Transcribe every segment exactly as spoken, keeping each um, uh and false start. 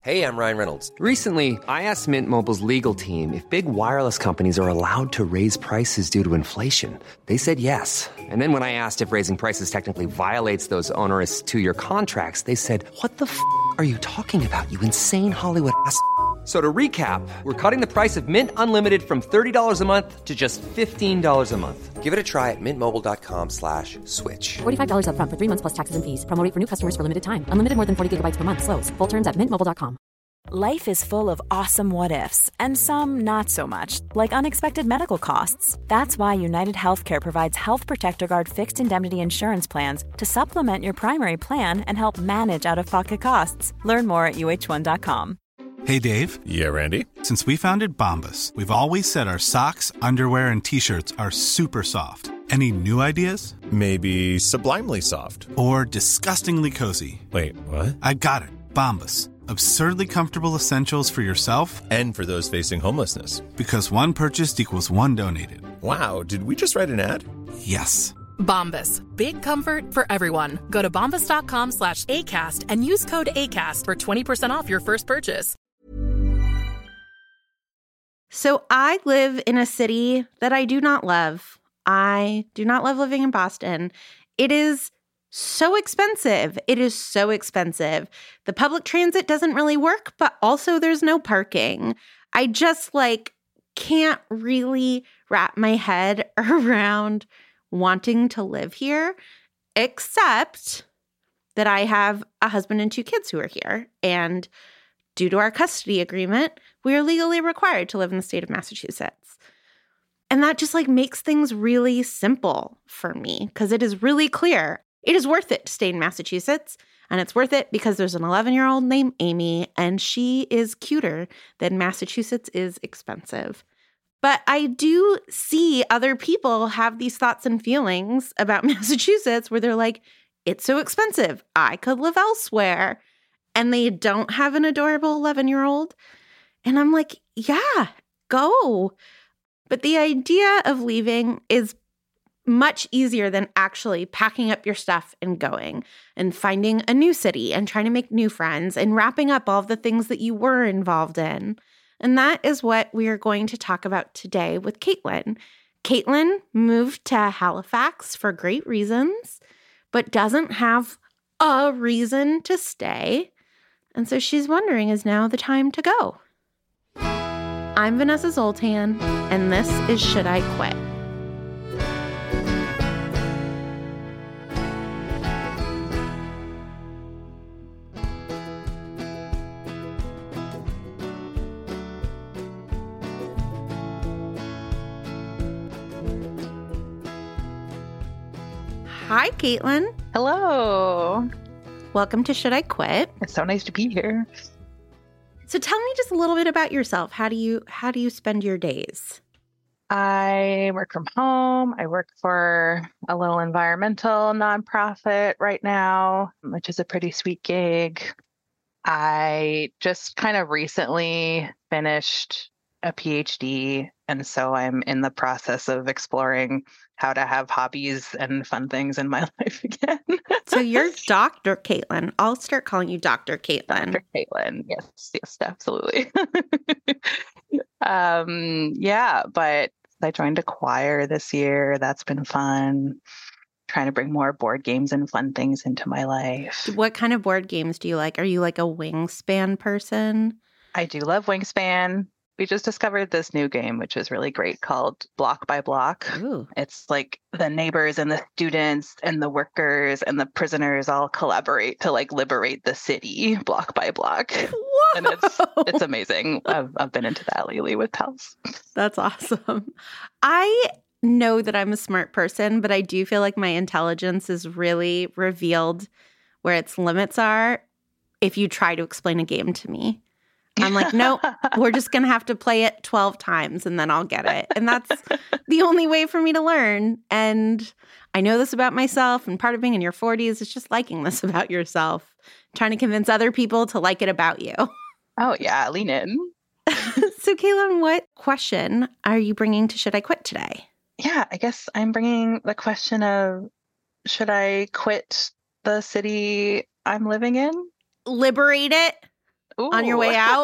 Hey, I'm Ryan Reynolds. Recently, I asked Mint Mobile's legal team if big wireless companies are allowed to raise prices due to inflation. They said yes. And then when I asked if raising prices technically violates those onerous two-year contracts, they said, "What the f*** are you talking about, you insane Hollywood ass f- So to recap, we're cutting the price of Mint Unlimited from thirty dollars a month to just fifteen dollars a month. Give it a try at mintmobile.com slash switch. forty-five dollars up front for three months plus taxes and fees. Promo rate for new customers for limited time. Unlimited more than forty gigabytes per month. Slows full terms at mint mobile dot com. Life is full of awesome what-ifs, and some not so much, like unexpected medical costs. That's why United Healthcare provides Health Protector Guard fixed indemnity insurance plans to supplement your primary plan and help manage out-of-pocket costs. Learn more at U H one dot com. Hey, Dave. Yeah, Randy. Since we founded Bombas, we've always said our socks, underwear, and T-shirts are super soft. Any new ideas? Maybe sublimely soft. Or disgustingly cozy. Wait, what? I got it. Bombas. Absurdly comfortable essentials for yourself and for those facing homelessness. Because one purchased equals one donated. Wow, did we just write an ad? Yes. Bombas. Big comfort for everyone. Go to bombas.com slash ACAST and use code ACAST for twenty percent off your first purchase. So I live in a city that I do not love. I do not love living in Boston. It is so expensive. It is so expensive. The public transit doesn't really work, but also there's no parking. I just like can't really wrap my head around wanting to live here, except that I have a husband and two kids who are here. And due to our custody agreement, we are legally required to live in the state of Massachusetts. And that just like makes things really simple for me because it is really clear. It is worth it to stay in Massachusetts, and it's worth it because there's an eleven-year-old named Amy, and she is cuter than Massachusetts is expensive. But I do see other people have these thoughts and feelings about Massachusetts where they're like, it's so expensive. I could live elsewhere. And they don't have an adorable eleven-year-old. And I'm like, yeah, go. But the idea of leaving is much easier than actually packing up your stuff and going and finding a new city and trying to make new friends and wrapping up all of the things that you were involved in. And that is what we are going to talk about today with Caitlin. Caitlin moved to Halifax for great reasons, but doesn't have a reason to stay. And so she's wondering, is now the time to go? I'm Vanessa Zoltan, and this is Should I Quit? Hi, Caitlin. Hello. Welcome to Should I Quit? It's so nice to be here. So tell me just a little bit about yourself. How do you how do you spend your days? I work from home. I work for a little environmental nonprofit right now, which is a pretty sweet gig. I just kind of recently finished a PhD, and so I'm in the process of exploring how to have hobbies and fun things in my life again. So you're Doctor Caitlin. I'll start calling you Doctor Caitlin. Doctor Caitlin. Yes, yes, absolutely. um, yeah, but I joined a choir this year. That's been fun. Trying to bring more board games and fun things into my life. What kind of board games do you like? Are you like a Wingspan person? I do love Wingspan. We just discovered this new game, which is really great, called Block by Block. Ooh. It's like the neighbors and the students and the workers and the prisoners all collaborate to like liberate the city block by block. Whoa! And it's it's amazing. I've, I've been into that lately with pals. That's awesome. I know that I'm a smart person, but I do feel like my intelligence is really revealed where its limits are if you try to explain a game to me. I'm like, no, we're just going to have to play it twelve times and then I'll get it. And that's the only way for me to learn. And I know this about myself. And part of being in your forties is just liking this about yourself, trying to convince other people to like it about you. Oh, yeah. Lean in. So, Caitlin, what question are you bringing to Should I Quit today? Yeah, I guess I'm bringing the question of, should I quit the city I'm living in? Liberate it? on your Ooh. way out?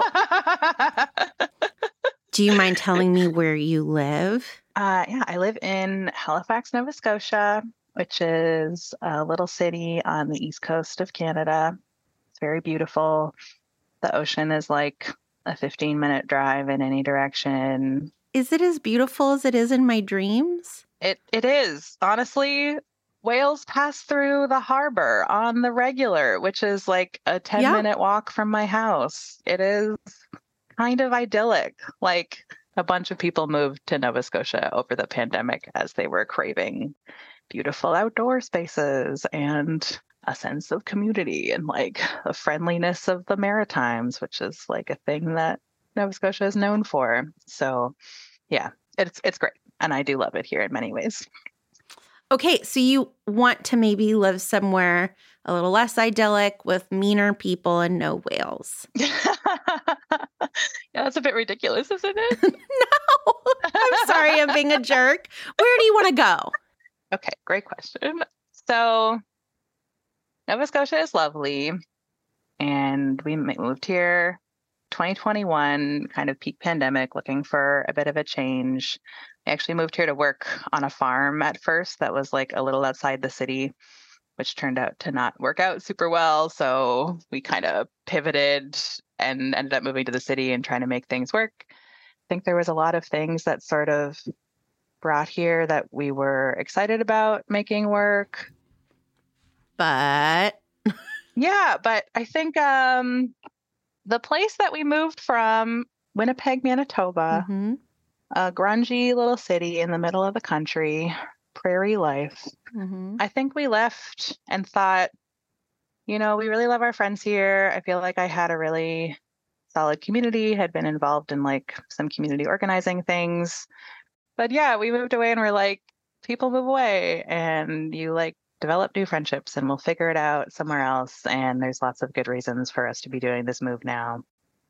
Do you mind telling me where you live? Uh, yeah, I live in Halifax, Nova Scotia, which is a little city on the east coast of Canada. It's very beautiful. The ocean is like a fifteen minute drive in any direction. Is it as beautiful as it is in my dreams? It It is. Honestly, whales pass through the harbor on the regular, which is like a ten Yeah. minute walk from my house. It is kind of idyllic. Like a bunch of people moved to Nova Scotia over the pandemic as they were craving beautiful outdoor spaces and a sense of community and like the friendliness of the Maritimes, which is like a thing that Nova Scotia is known for. So yeah, it's it's great. And I do love it here in many ways. Okay, so you want to maybe live somewhere a little less idyllic with meaner people and no whales. Yeah, that's a bit ridiculous, isn't it? No, I'm sorry I'm being a jerk. Where do you want to go? Okay, great question. So Nova Scotia is lovely, and we moved here twenty twenty-one, kind of peak pandemic, looking for a bit of a change. I actually moved here to work on a farm at first that was like a little outside the city, which turned out to not work out super well. So we kind of pivoted and ended up moving to the city and trying to make things work. I think there was a lot of things that sort of brought here that we were excited about making work. But Yeah, but I think um, the place that we moved from, Winnipeg, Manitoba, mm-hmm. a grungy little city in the middle of the country, prairie life. Mm-hmm. I think we left and thought, you know, we really love our friends here. I feel like I had a really solid community, had been involved in like some community organizing things. But yeah, we moved away and we're like, people move away and you like develop new friendships and we'll figure it out somewhere else. And there's lots of good reasons for us to be doing this move now.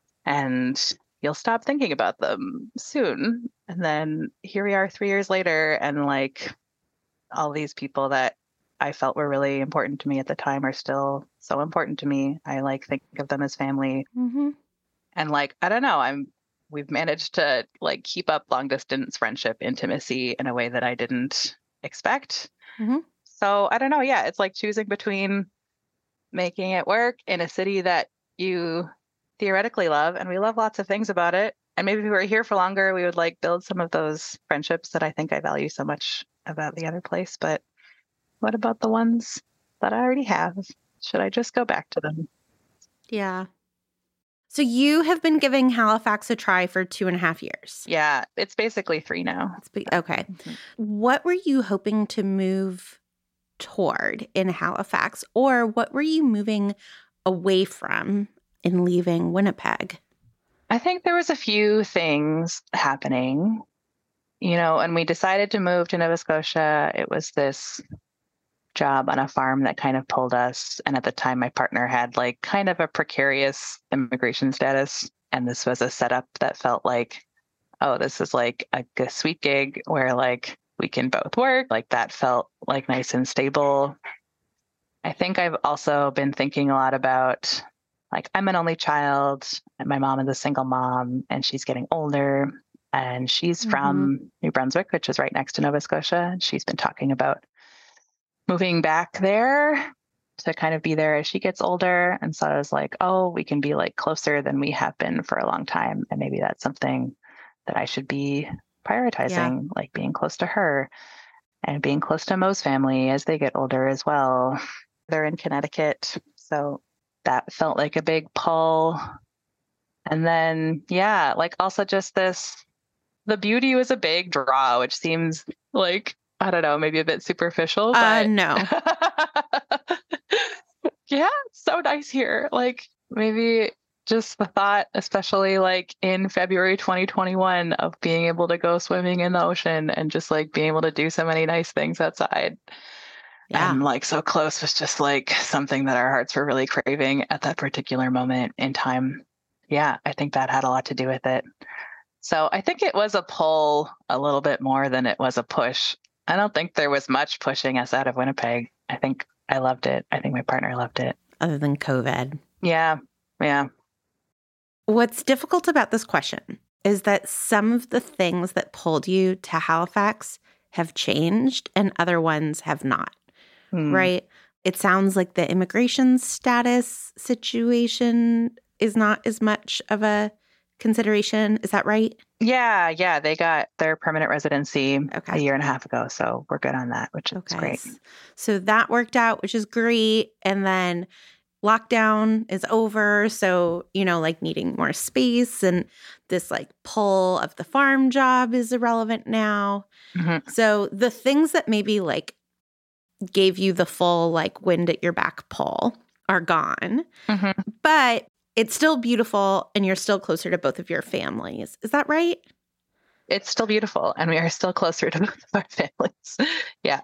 And you'll stop thinking about them soon. And then here we are three years later, and like all these people that I felt were really important to me at the time are still so important to me. I like think of them as family. Mm-hmm. And like, I don't know, I'm we've managed to like keep up long distance friendship intimacy in a way that I didn't expect. Mm-hmm. So I don't know. Yeah, it's like choosing between making it work in a city that you theoretically love, and we love lots of things about it. And maybe if we were here for longer, we would like build some of those friendships that I think I value so much about the other place. But what about the ones that I already have? Should I just go back to them? Yeah. So you have been giving Halifax a try for two and a half years. Yeah, it's basically three now. It's be- okay. Mm-hmm. What were you hoping to move toward in Halifax, or what were you moving away from in leaving Winnipeg? I think there was a few things happening, you know, and we decided to move to Nova Scotia. It was this job on a farm that kind of pulled us. And at the time, my partner had like kind of a precarious immigration status. And this was a setup that felt like, oh, this is like a, a sweet gig where like we can both work. Like that felt like nice and stable. I think I've also been thinking a lot about like, I'm an only child and my mom is a single mom and she's getting older and she's Mm-hmm. from New Brunswick, which is right next to Nova Scotia. And she's been talking about moving back there to kind of be there as she gets older. And so I was like, oh, we can be like closer than we have been for a long time. And maybe that's something that I should be prioritizing, yeah. like being close to her and being close to Mo's family as they get older as well. They're in Connecticut. So that felt like a big pull. And then, yeah, like also just this, the beauty was a big draw, which seems like, I don't know, maybe a bit superficial. But... Uh, no. Yeah, it's so nice here. Like maybe just the thought, especially like in February twenty twenty-one, of being able to go swimming in the ocean and just like being able to do so many nice things outside. Yeah. And like so close was just like something that our hearts were really craving at that particular moment in time. Yeah, I think that had a lot to do with it. So I think it was a pull a little bit more than it was a push. I don't think there was much pushing us out of Winnipeg. I think I loved it. I think my partner loved it. Other than COVID. Yeah. Yeah. What's difficult about this question is that some of the things that pulled you to Halifax have changed and other ones have not, Hmm. right? It sounds like the immigration status situation is not as much of a consideration. Is that right? Yeah, yeah. They got their permanent residency Okay. a year and a half ago. So we're good on that, which is Okay. great. So that worked out, which is great. And then lockdown is over. So, you know, like needing more space and this like pull of the farm job is irrelevant now. Mhm. So the things that maybe like gave you the full like wind at your back pull are gone, Mhm. but it's still beautiful and you're still closer to both of your families. Is that right? It's still beautiful, and we are still closer to both of our families. Yeah.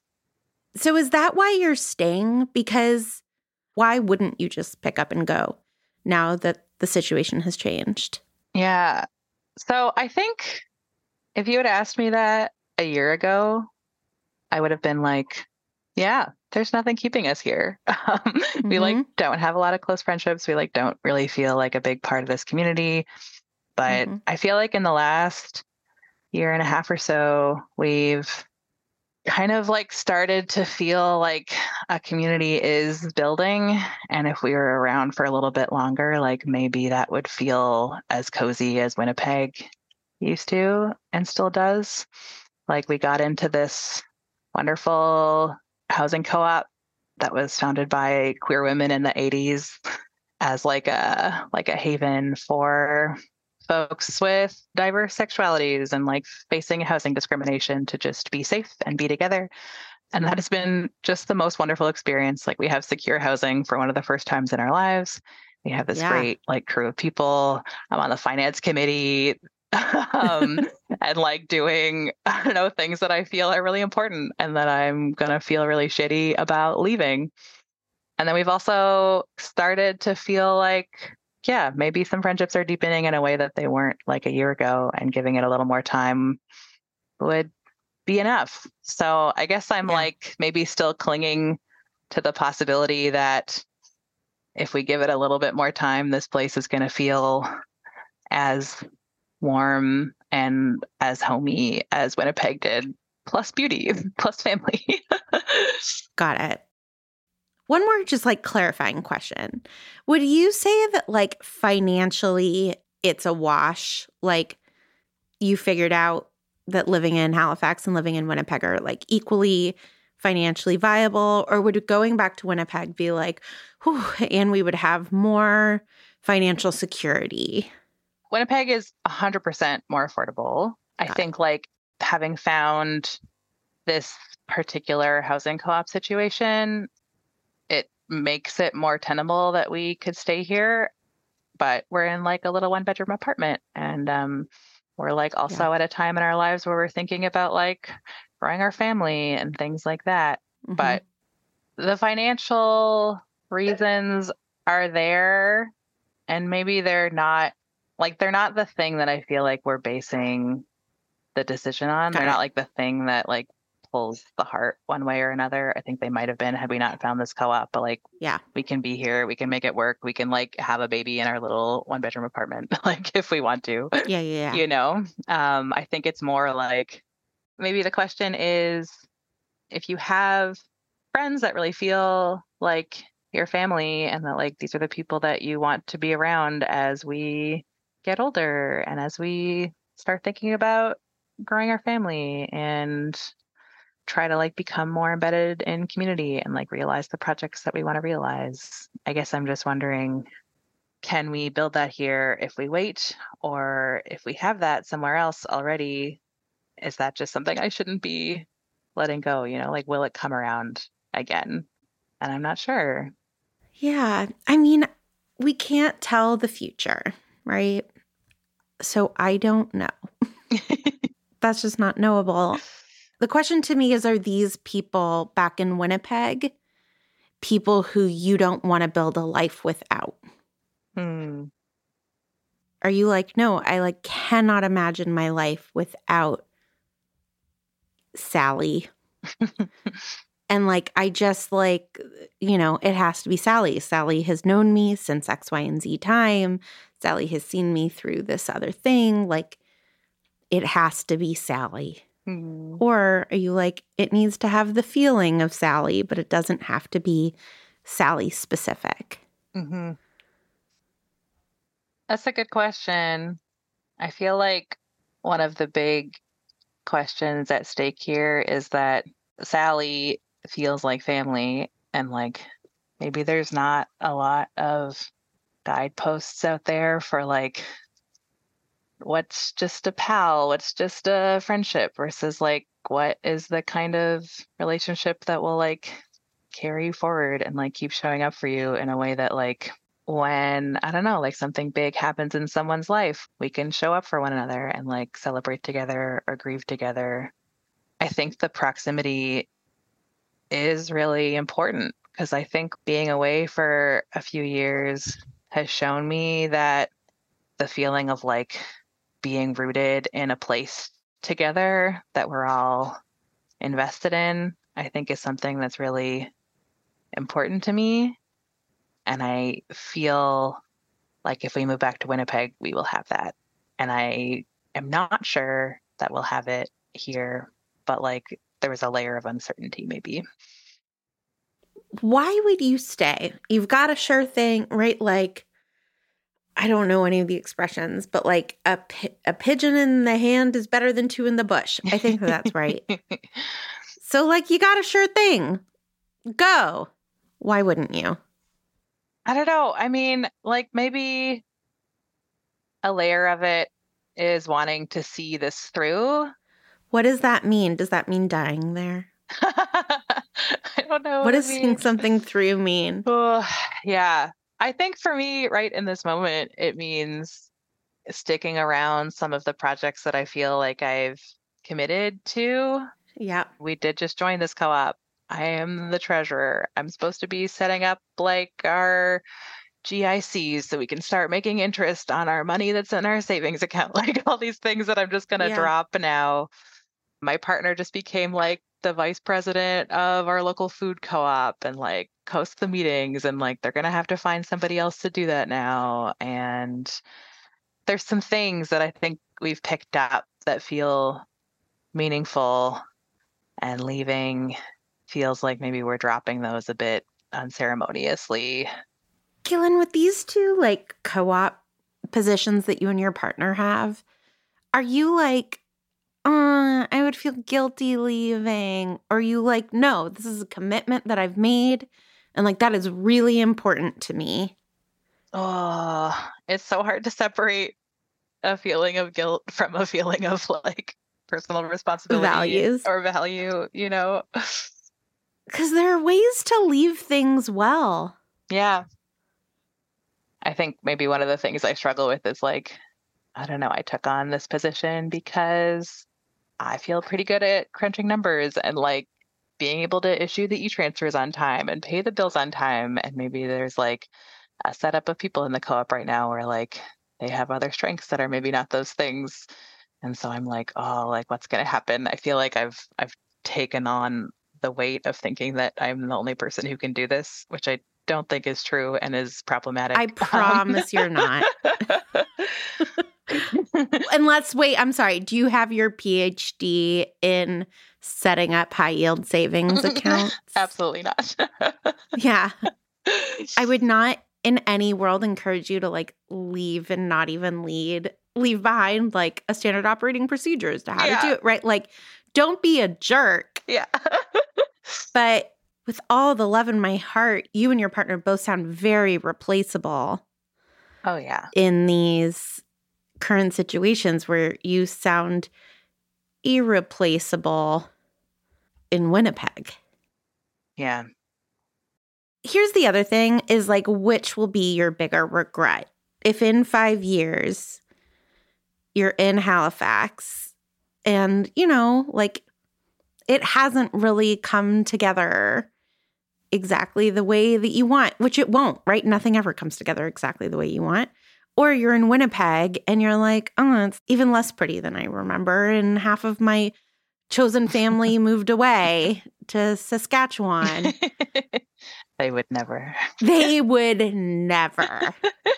So is that why you're staying? Because why wouldn't you just pick up and go now that the situation has changed? Yeah. So I think if you had asked me that a year ago, I would have been like, yeah, there's nothing keeping us here. Um, We like Mhm. don't have a lot of close friendships. We like don't really feel like a big part of this community. But Mhm. I feel like in the last year and a half or so, we've kind of like started to feel like a community is building. And if we were around for a little bit longer, like maybe that would feel as cozy as Winnipeg used to and still does. Like we got into this wonderful housing co-op that was founded by queer women in the eighties as like a like a haven for folks with diverse sexualities and like facing housing discrimination to just be safe and be together. And that has been just the most wonderful experience. Like we have secure housing for one of the first times in our lives. We have this Yeah. great like crew of people. I'm on the finance committee. um, and like doing, I don't know, things that I feel are really important and that I'm going to feel really shitty about leaving. And then we've also started to feel like, yeah, maybe some friendships are deepening in a way that they weren't like a year ago, and giving it a little more time would be enough. So I guess I'm Yeah. like maybe still clinging to the possibility that if we give it a little bit more time, this place is going to feel as warm and as homey as Winnipeg did, plus beauty, plus family. Got it. One more just like clarifying question. Would you say that like financially it's a wash? Like you figured out that living in Halifax and living in Winnipeg are like equally financially viable? Or would going back to Winnipeg be like, whew, and we would have more financial security? Winnipeg is one hundred percent more affordable. I Got it. think like having found this particular housing co-op situation, it makes it more tenable that we could stay here. But we're in like a little one bedroom apartment, and um, we're like also at a time in our lives where we're thinking about like growing our family and things like that. Mhm. But the financial reasons are there, and maybe they're not like they're not the thing that I feel like we're basing the decision on. Got They're it. not like the thing that like pulls the heart one way or another. I think they might have been had we not found this co-op, but like Yeah. we can be here, we can make it work, we can like have a baby in our little one bedroom apartment, like if we want to. Yeah, yeah, yeah. You know, um, I think it's more like maybe the question is if you have friends that really feel like your family and that like these are the people that you want to be around as we get older and as we start thinking about growing our family and try to like become more embedded in community and like realize the projects that we want to realize. I guess I'm just wondering, can we build that here if we wait, or if we have that somewhere else already, is that just something I shouldn't be letting go? You know, like will it come around again? And I'm not sure. Yeah. I mean, we can't tell the future, right? So I don't know. That's just not knowable. The question to me is, are these people back in Winnipeg people who you don't want to build a life without? Hmm. Are you like, no, I like cannot imagine my life without Sally. And like, I just like, you know, it has to be Sally. Sally has known me since X, Y, and Z time. Sally has seen me through this other thing. Like, it has to be Sally. Mm. Or are you like, it needs to have the feeling of Sally, but it doesn't have to be Sally specific? Mm-hmm. That's a good question. I feel like one of the big questions at stake here is that Sally feels like family, and like maybe there's not a lot of guideposts out there for like what's just a pal, what's just a friendship versus like what is the kind of relationship that will like carry you forward and like keep showing up for you in a way that like when, I don't know, like something big happens in someone's life, we can show up for one another and like celebrate together or grieve together. I think the proximity is really important because I think being away for a few years has shown me that the feeling of like being rooted in a place together that we're all invested in, I think is something that's really important to me. And I feel like if we move back to Winnipeg, we will have that. And I am not sure that we'll have it here, but like there was a layer of uncertainty maybe. Why would you stay? You've got a sure thing, right? Like, I don't know any of the expressions, but like a, a pigeon in the hand is better than two in the bush. I think that that's right. So like you got a sure thing. Go. Why wouldn't you? I don't know. I mean, like maybe a layer of it is wanting to see this through. What does that mean? Does that mean dying there? I don't know. What, what does seeing something through mean? Oh, yeah. I think for me, right in this moment, it means sticking around some of the projects that I feel like I've committed to. Yeah. We did just join this co-op. I am the treasurer. I'm supposed to be setting up like our G I Cs so we can start making interest on our money that's in our savings account. Like all these things that I'm just going to yeah. drop now. My partner just became like the vice president of our local food co-op and like hosts the meetings, and like they're going to have to find somebody else to do that now. And there's some things that I think we've picked up that feel meaningful, and leaving feels like maybe we're dropping those a bit unceremoniously. Kaylin, with these two like co-op positions that you and your partner have, are you like, uh, I would feel guilty leaving? Or are you like, no, this is a commitment that I've made and like that is really important to me? Oh, it's so hard to separate a feeling of guilt from a feeling of like personal responsibility values or value, you know? Because there are ways to leave things well. Yeah. I think maybe one of the things I struggle with is like, I don't know, I took on this position because I feel pretty good at crunching numbers and like being able to issue the e-transfers on time and pay the bills on time. And maybe there's like a setup of people in the co-op right now where like they have other strengths that are maybe not those things. And so I'm like, oh, like what's going to happen? I feel like I've I've taken on the weight of thinking that I'm the only person who can do this, which I don't think is true and is problematic. I promise um, you're not. And let's wait. I'm sorry. Do you have your P H D in setting up high yield savings accounts? Absolutely not. Yeah. I would not in any world encourage you to like leave and not even lead, leave behind like a standard operating procedure as to how yeah. to do it, right? Like, don't be a jerk. Yeah. But with all the love in my heart, you and your partner both sound very replaceable. Oh, yeah. In these current situations where you sound irreplaceable in Winnipeg. Yeah. Here's the other thing is like, which will be your bigger regret? If in five years you're in Halifax and, you know, like it hasn't really come together exactly the way that you want, which it won't, right? Nothing ever comes together exactly the way you want. Or you're in Winnipeg and you're like, oh, it's even less pretty than I remember. And half of my chosen family moved away to Saskatchewan. They would never. They would never.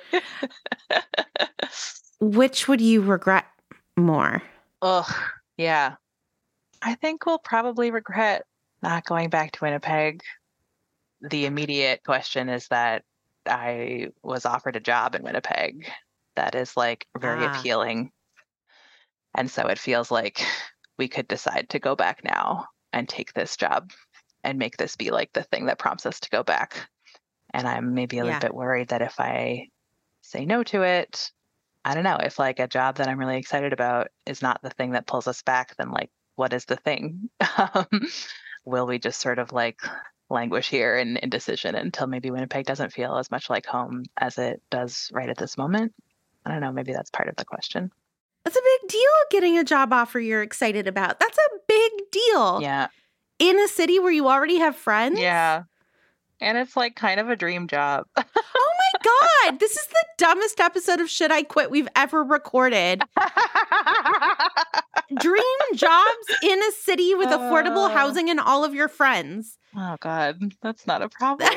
Which would you regret more? Ugh, yeah. I think we'll probably regret not going back to Winnipeg. The immediate question is that I was offered a job in Winnipeg that is like very Ah. appealing. And so it feels like we could decide to go back now and take this job and make this be like the thing that prompts us to go back. And I'm maybe a Yeah. little bit worried that if I say no to it, I don't know, if like a job that I'm really excited about is not the thing that pulls us back, then like, what is the thing? Um, will we just sort of like languish here in indecision until maybe Winnipeg doesn't feel as much like home as it does right at this moment? I don't know. Maybe that's part of the question. It's a big deal getting a job offer you're excited about. That's a big deal. Yeah. In a city where you already have friends? Yeah. And it's like kind of a dream job. Oh my God. This is the dumbest episode of Should I Quit we've ever recorded. Dream jobs in a city with affordable Uh. housing and all of your friends. Oh, God. That's not a problem.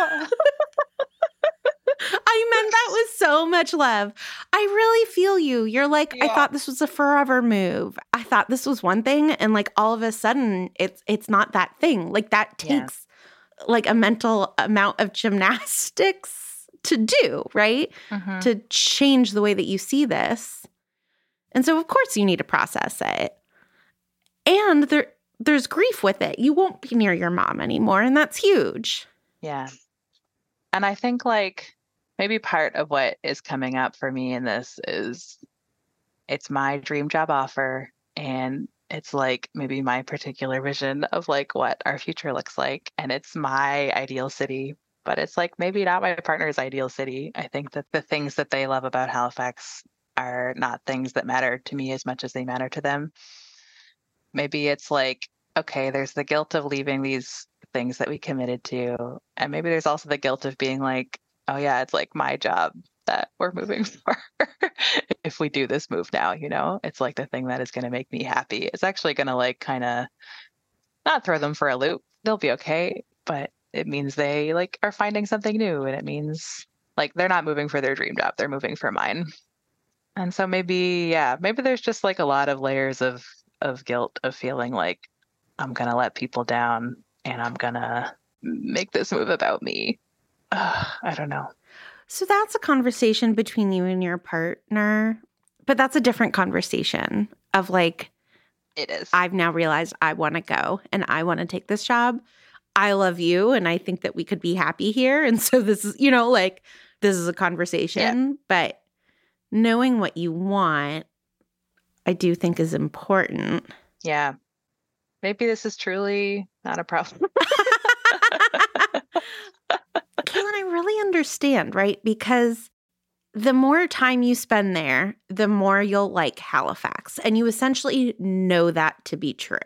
I meant that with so much love. I really feel you. You're like, I Yeah. thought this was a forever move. I thought this was one thing, and like all of a sudden it's it's not that thing. Like that Yeah. takes like a mental amount of gymnastics to do, right? Mhm. To change the way that you see this. And so of course you need to process it. And there there's grief with it. You won't be near your mom anymore, and that's huge. Yeah. And I think like maybe part of what is coming up for me in this is it's my dream job offer, and it's like maybe my particular vision of like what our future looks like, and it's my ideal city, but it's like maybe not my partner's ideal city. I think that the things that they love about Halifax are not things that matter to me as much as they matter to them. Maybe it's like, okay, there's the guilt of leaving these things that we committed to. And maybe there's also the guilt of being like, oh yeah, it's like my job that we're moving for. If we do this move now, you know, it's like the thing that is going to make me happy. It's actually going to like kind of not throw them for a loop. They'll be okay, but it means they like are finding something new, and it means like they're not moving for their dream job, they're moving for mine. And so maybe, yeah, maybe there's just like a lot of layers of of guilt of feeling like I'm going to let people down and I'm going to make this move about me. Ugh, I don't know. So that's a conversation between you and your partner, but that's a different conversation of like, It is. I've now realized I want to go and I want to take this job. I love you and I think that we could be happy here. And so this is, you know, like this is a conversation, but knowing what you want, I do think is important. Yeah. Maybe this is truly not a problem. Kaylin, I really understand, right? Because the more time you spend there, the more you'll like Halifax. And you essentially know that to be true.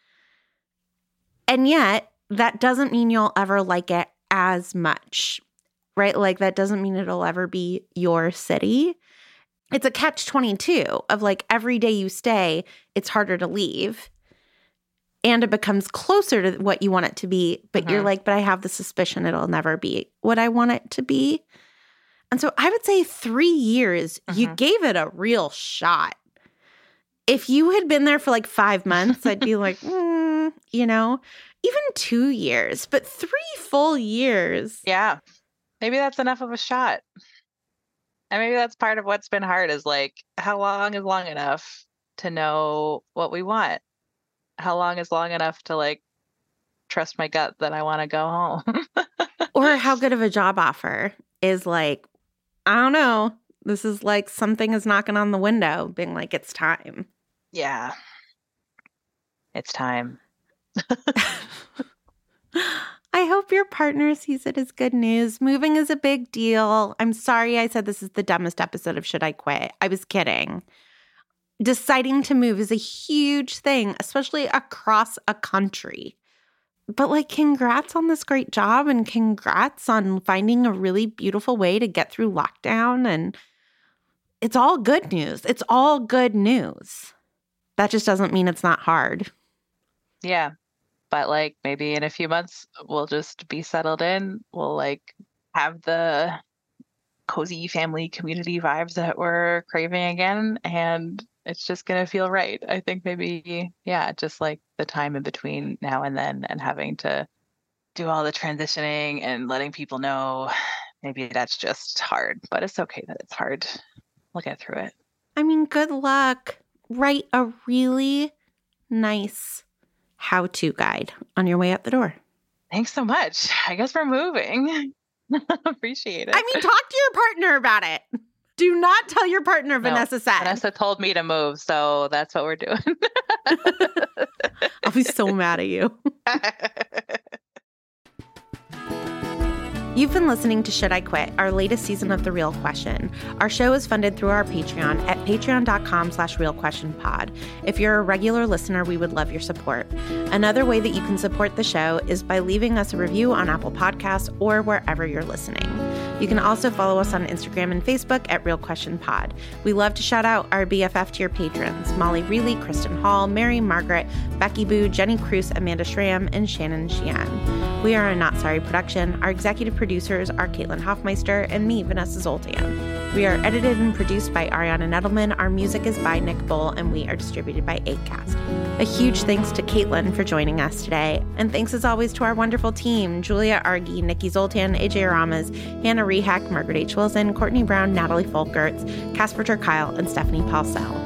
And yet, that doesn't mean you'll ever like it as much, right? Like, that doesn't mean it'll ever be your city. It's a catch twenty-two of like every day you stay, it's harder to leave. And it becomes closer to what you want it to be. But Mhm. you're like, but I have the suspicion it'll never be what I want it to be. And so I would say three years, you Mhm. gave it a real shot. If you had been there for like five months, I'd be like, mm, you know, even two years, but three full years. Yeah. Maybe that's enough of a shot. And maybe that's part of what's been hard is like, how long is long enough to know what we want? How long is long enough to like trust my gut that I want to go home? Or how good of a job offer is like, I don't know. This is like something is knocking on the window, being like, it's time. Yeah. It's time. I hope your partner sees it as good news. Moving is a big deal. I'm sorry I said this is the dumbest episode of Should I Quit? I was kidding. Deciding to move is a huge thing, especially across a country. But like, congrats on this great job and congrats on finding a really beautiful way to get through lockdown. And it's all good news. It's all good news. That just doesn't mean it's not hard. Yeah. But like maybe in a few months, we'll just be settled in. We'll like have the cozy family community vibes that we're craving again. And it's just going to feel right. I think maybe, yeah, just like the time in between now and then and having to do all the transitioning and letting people know, maybe that's just hard, but it's okay that it's hard. We'll get through it. I mean, good luck. Write a really nice how-to guide on your way out the door. Thanks so much. I guess we're moving. Appreciate it. I mean, talk to your partner about it. Do not tell your partner, No, Vanessa said. Vanessa told me to move, so that's what we're doing. I'll be so mad at you. You've been listening to Should I Quit, our latest season of The Real Question. Our show is funded through our Patreon at patreon.com slash realquestionpod. If you're a regular listener, we would love your support. Another way that you can support the show is by leaving us a review on Apple Podcasts or wherever you're listening. You can also follow us on Instagram and Facebook at Real Question Pod. We love to shout out our B F F tier patrons, Molly Reilly, Kristen Hall, Mary Margaret, Becky Boo, Jenny Cruz, Amanda Schramm, and Shannon Sheehan. We are a Not Sorry production. Our executive producers are Caitlin Hoffmeister and me, Vanessa Zoltan. We are edited and produced by Ariana Nettleman. Our music is by Nick Bull, and we are distributed by Acast. A huge thanks to Caitlin for joining us today. And thanks as always to our wonderful team, Julia Argy, Nikki Zoltan, A J Aramas, Hannah Rehack, Margaret H. Wilson, Courtney Brown, Natalie Folkerts, Casper ter Kyle, and Stephanie Paulsell.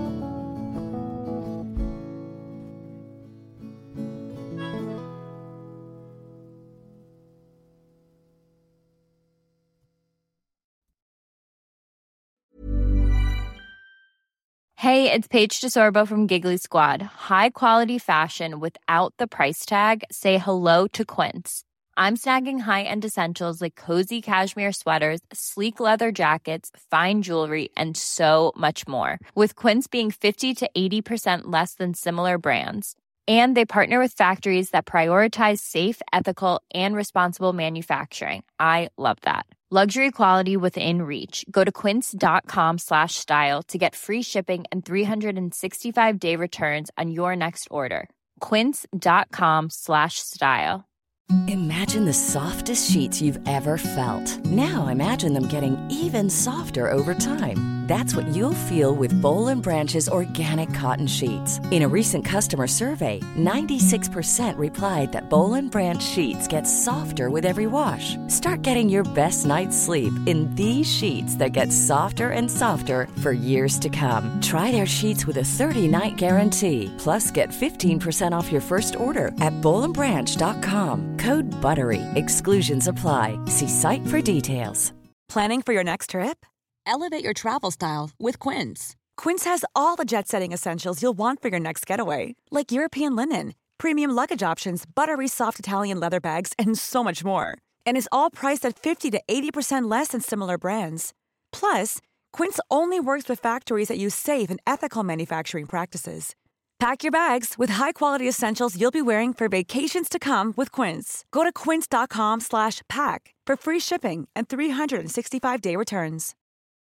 Hey, it's Paige DeSorbo from Giggly Squad. High quality fashion without the price tag. Say hello to Quince. I'm snagging high-end essentials like cozy cashmere sweaters, sleek leather jackets, fine jewelry, and so much more. With Quince being fifty to eighty percent less than similar brands. And they partner with factories that prioritize safe, ethical, and responsible manufacturing. I love that. Luxury quality within reach. Go to quince.com slash style to get free shipping and three sixty-five day returns on your next order. Quince.com slash style. Imagine the softest sheets you've ever felt. Now imagine them getting even softer over time. That's what you'll feel with Boll and Branch's organic cotton sheets. In a recent customer survey, ninety-six percent replied that Boll and Branch sheets get softer with every wash. Start getting your best night's sleep in these sheets that get softer and softer for years to come. Try their sheets with a thirty-night guarantee. Plus, get fifteen percent off your first order at boll and branch dot com. Code BUTTERY. Exclusions apply. See site for details. Planning for your next trip? Elevate your travel style with Quince. Quince has all the jet-setting essentials you'll want for your next getaway, like European linen, premium luggage options, buttery soft Italian leather bags, and so much more. And is all priced at fifty to eighty percent less than similar brands. Plus, Quince only works with factories that use safe and ethical manufacturing practices. Pack your bags with high-quality essentials you'll be wearing for vacations to come with Quince. Go to quince.com slash pack for free shipping and three sixty-five day returns.